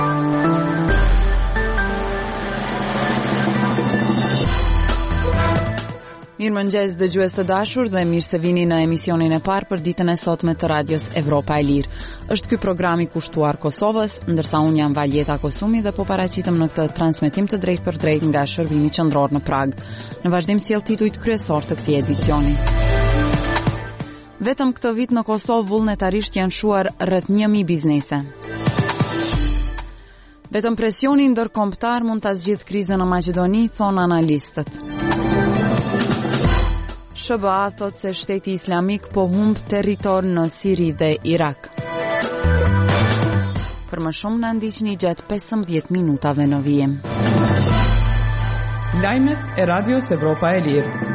Mirëmëngjes dëgjues të dashur dhe mirë se vini në emisionin e parë për ditën e sotme të radios Evropa e Lirë. Është ky programi kushtuar Kosovës, ndërsa unë jam Valjeta Kosumi dhe po paraqitem në këtë transmetim të drejtë për drejtë nga shërbimi qendror në Prag. Në vazhdim sjell titujt kryesor të këtij edicioni. Vetëm këtë vit në Kosovë vullnetarisht janë shuar rreth 1000 biznese. Vetëm presioni ndërkombëtar mund ta zgjidhë krizën në Maqedoni, thon analistët. SBA thot se shteti islamik po humb territor në Siri dhe Irak. Për më shumë na ndiqni gjatë 15 minutave në vijim. Lajmet e radios Evropa e Lirë.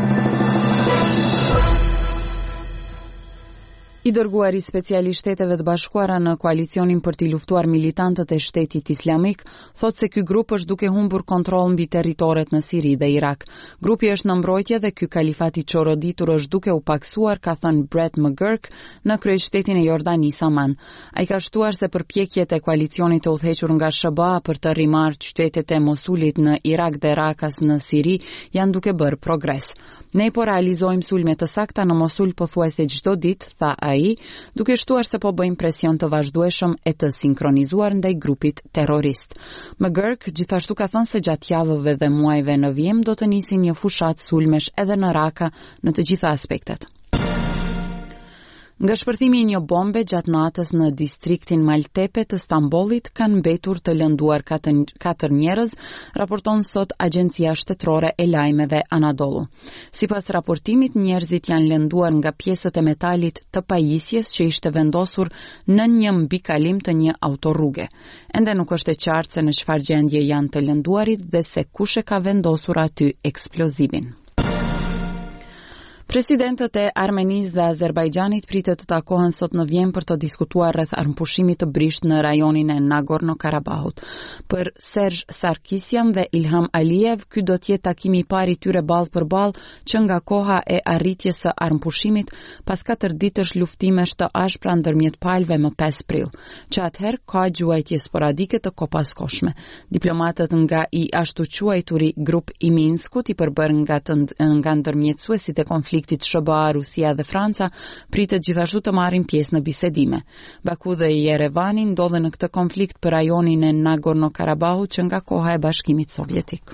I dërguari special i Shteteve të Bashkuara në koalicionin për t'i luftuar militantët e Shtetit Islamik thot se ky grup është duke humbur kontroll mbi territoret në Siri dhe Irak. Grupi është në mbrojtje dhe ky kalifat i çoroditur është duke u paksuar, ka thënë Brett McGurk në kryeshtetin e Jordanis Aman. Ai ka shtuar se përpjekjet e koalicionit të udhëhequr nga SBA për të rrimarrë qytetet e Mosulit në Irak dhe Rakas në Siri janë duke bërë progres. Ne po realizojmë sulme të sakta në Mosul pothuajse çdo ditë, tha ai, duke shtuar se po bëjmë presion të vazhdueshëm e të sinkronizuar ndaj grupit terrorist. McGurk gjithashtu ka thënë se gjatë javëve dhe muajve në vijim do të nisin një fushat sulmesh edhe në Raka në të gjitha aspektet. Nga shpërthimi i një bombe gjatë natës në distriktin Maltepe të Stambollit kanë mbetur të lënduar 4 njerëz, raporton sot Agjencia Shtetërore e Lajmeve Anadolu. Sipas raportimit, njerëzit janë lënduar nga pjesët e metalit të pajisjes që ishte vendosur në një mbikalim të një autorruge. Ende nuk është e qartë se në çfarë gjendje janë të lënduarit dhe se kush e ka vendosur aty eksplozivin. Presidentët e Armenisë dhe Azerbajxhanit pritet të takohen sot në Vjenë për të diskutuar rreth armpushimit të brisht në rajonin e Nagorno-Karabahut. Për Serge Sarkisyan dhe Ilham Aliyev, ky do të jetë takimi i parë i tyre ballë për ballë që nga koha e arritjes së armpushimit pas 4 ditësh luftimesh të ashpra ndërmjet palëve më 5 prill. Që atëherë ka gjuajtje sporadike të kopaskoshme. Diplomatët nga i ashtu quajturi grup i Minskut, i përbërë nga ndërmjetësuesit e konfliktit SBA, Rusia dhe Franca, pritet gjithashtu të marrin pjesë në bisedime. Baku dhe Jerevani ndodhen në këtë konflikt për rajonin e Nagorno-Karabahut që nga koha e Bashkimit Sovjetik.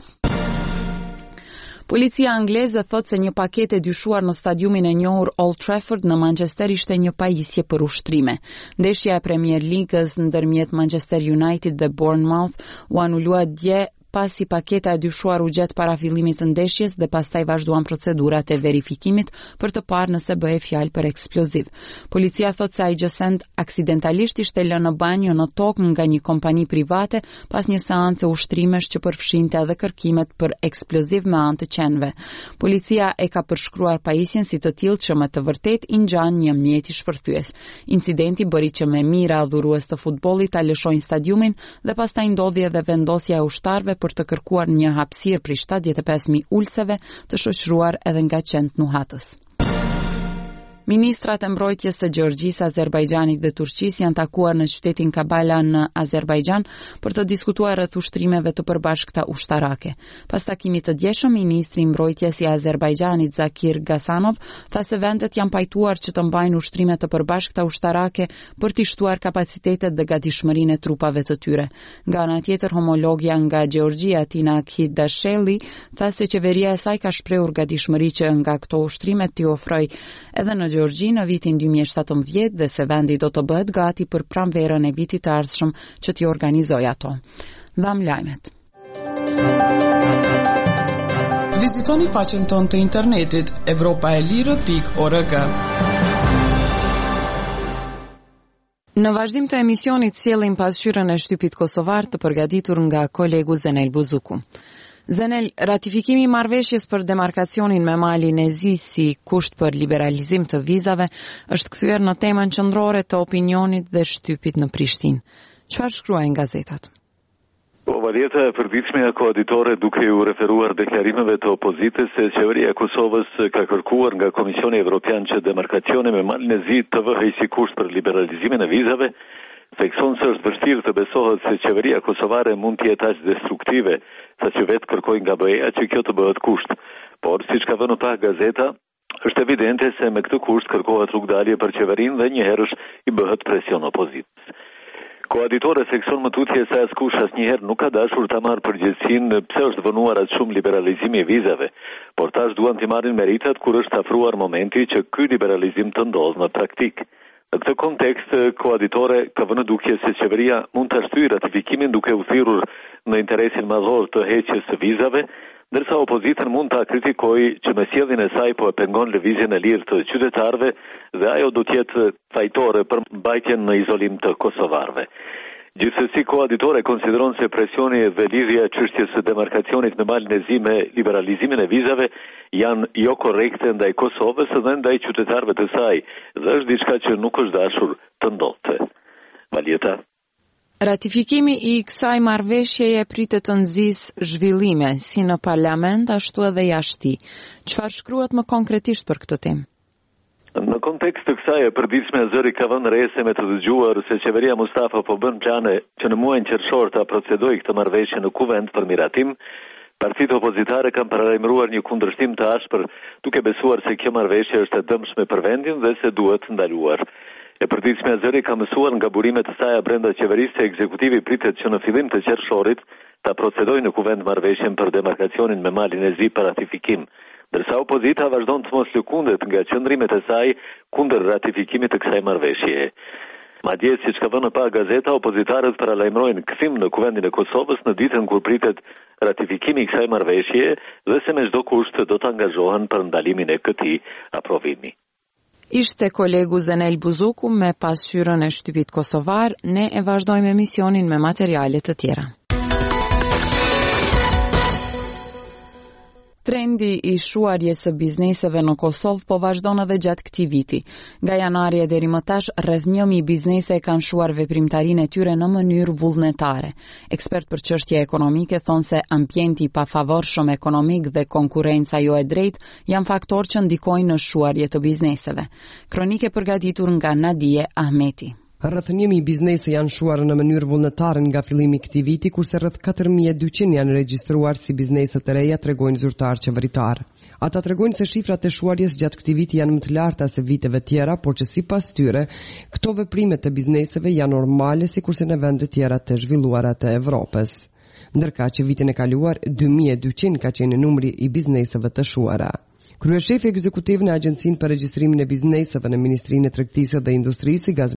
Policia angleze thot se një paketë e dyshuar në stadiumin e njohur Old Trafford në Manchester ishte një pajisje për ushtrime. Ndeshja e Premier Ligës ndërmjet Manchester United dhe Bournemouth u anulua dje pasi paketa e dyshuar u gjet para fillimit të ndeshjes dhe pastaj vazhduan procedurat e verifikimit për të parë nëse bëhej fjalë për eksploziv. Policia thot se ai gjësend aksidentalisht ishte lënë në banjo në tokë nga një kompani private pas një seance ushtrimesh që përfshinte edhe kërkimet për eksploziv me anë të qenve. Policia e ka përshkruar pajisjen si të tillë që më të vërtet i ngjan një mjet i shpërthyes. Incidenti bëri që me mijëra adhurues të futbollit ta lëshojnë stadiumin dhe pastaj ndodhi edhe vendosja e ushtarëve për të kërkuar një hapësirë prej 75.000 ulseve të shoqëruar edhe nga qend nuhatës. Ministrat e mbrojtjes së Gjeorgjisë, Azerbajxhanit dhe Turqisë janë takuar në qytetin Kabala në Azerbajxhan për të diskutuar rreth ushtrimeve të përbashkëta ushtarake. Pas takimit të djeshëm, ministri i mbrojtjes i Azerbajxhanit Zakir Gasanov tha se vendet janë pajtuar që të mbajnë ushtrime të përbashkëta ushtarake për të shtuar kapacitetet dhe gatishmërinë e trupave të tyre. Nga ana tjetër, homologja nga Gjeorgjia, Tina Khidasheli, tha se qeveria e saj ka shprehur gatishmëri që nga këto ushtrime t'i ofrojë edhe në Gjeorgji në vitin 2017 dhe se vendi do të bëhet gati për pranverën e vitit të ardhshëm që t'i organizojë ato. Dham lajmet. Vizitoni faqen tonë të internetit evropaelire.org. Në vazhdim të emisionit sjellim pasqyrën e shtypit kosovar të përgatitur nga kolegu Zenel Buzuku. Zenel, ratifikimi i marrëveshjes për demarkacionin me Malin e Zi si kusht për liberalizim të vizave është kthyer në temën qendrore të opinionit dhe shtypit në Prishtinë. Çfarë shkruajnë gazetat? Valjeta e përditshme e koaditore duke u referuar deklarimeve të opozitës se qeveria e Kosovës ka kërkuar nga Komisioni Evropian që demarkacioni me Malin e Zi të vëhej si kusht për liberalizimin e vizave, Thekson se është vështirë të besohet se qeveria kosovare mund të jetë aq destruktive, saqë vetë kërkojnë nga BE-ja që kjo të bëhet kusht. Por, siç ka vënë pa gazeta, është evidente se me këtë kusht kërkohet rrugdalje për qeverinë dhe njëherësh i bëhet presion opozitës. Koaditore seksion më tutje se askush asnjëherë nuk ka dashur ta marrë përgjegjësinë pse është vënuar aq shumë liberalizimi i vizave, por tash duan t'i marrin meritat kur është afruar momenti që ky liberalizim të ndodhë në praktik. Në këtë kontekst, koaditore ka vënë dukje se qeveria mund të shtyjë ratifikimin duke u thirrur në interesin madhor të heqjes së vizave, ndërsa opozitën mund ta kritikojë që me sjelljen e saj po e pengon lëvizjen e lirë të qytetarëve dhe ajo do të jetë fajtore për mbajtjen në izolim të kosovarëve. Gjithsesi, koaditore konsideron se presioni dhe lidhja e çështjes së demarkacionit në malin e zi me liberalizimin e vizave janë jo korrekte ndaj Kosovës dhe ndaj qytetarëve të saj, dhe është diçka që nuk është dashur të ndodhte. Valjeta. Ratifikimi i kësaj marrëveshjeje pritet të nxjisë zhvillime si në parlament ashtu edhe jashtë. Çfarë shkruhet më konkretisht për këtë temë? Në kontekst të kësaj e përditshme zëri ka vënë rese me të dëgjuar se qeveria Mustafa po bën plane që në muajin qershor ta procedojë këtë marrëveshje në kuvend për miratim. Partitë opozitare kanë paralajmëruar një kundërshtim të ashpër, duke besuar se kjo marrëveshje është e dëmshme për vendin dhe se duhet ndaluar. E përditshme zëri ka mësuar nga burimet e saj brenda qeverisë se ekzekutivi pritet që në fillim të qershorit ta procedojë në kuvend marrëveshjen për demarkacionin me malin e zi për ratifikim. Ndërsa opozita vazhdon të mos lëkundet nga qëndrimet e saj kundër ratifikimit të kësaj marrëveshjeje. Madje, siç ka vënë pa gazeta, opozitarët paralajmërojnë kthim në kuvendin e Kosovës në ditën kur pritet ratifikimi i kësaj marrëveshjeje dhe se me çdo kusht do të angazhohen për ndalimin e këtij aprovimi. Ishte kolegu Zenel Buzuku me pasqyrën e shtypit kosovar. Ne e vazhdojmë emisionin me materiale të tjera. Trendi i shuarjes së bizneseve në Kosovë po vazhdon edhe gjatë këtij viti. Nga janari deri më tash, rreth 1000 biznese kanë shuar veprimtarinë e tyre në mënyrë vullnetare. Ekspert për çështje ekonomike thonë se ambienti i pafavorshëm ekonomik dhe konkurrenca jo e drejtë janë faktorë që ndikojnë në shuarje të bizneseve. Kronike përgatitur nga Nadije Ahmeti. Rreth 1000 biznese janë shuar në mënyrë vullnetare nga fillimi i këtij viti, kurse rreth 4200 janë regjistruar si biznese të reja, tregojnë zyrtar qeveritar. Ata tregojnë se shifrat e shuarjes gjatë këtij viti janë më të larta se viteve tjera, por që sipas tyre, këto veprime të bizneseve janë normale sikurse në vende të tjera të zhvilluara të Evropës. Ndërka që vitin e kaluar 2200 ka qenë numri i bizneseve të shuara. Kryeshefi ekzekutiv në Agjencinë për Regjistrimin e Bizneseve në Ministrinë e Tregtisë dhe Industrisë,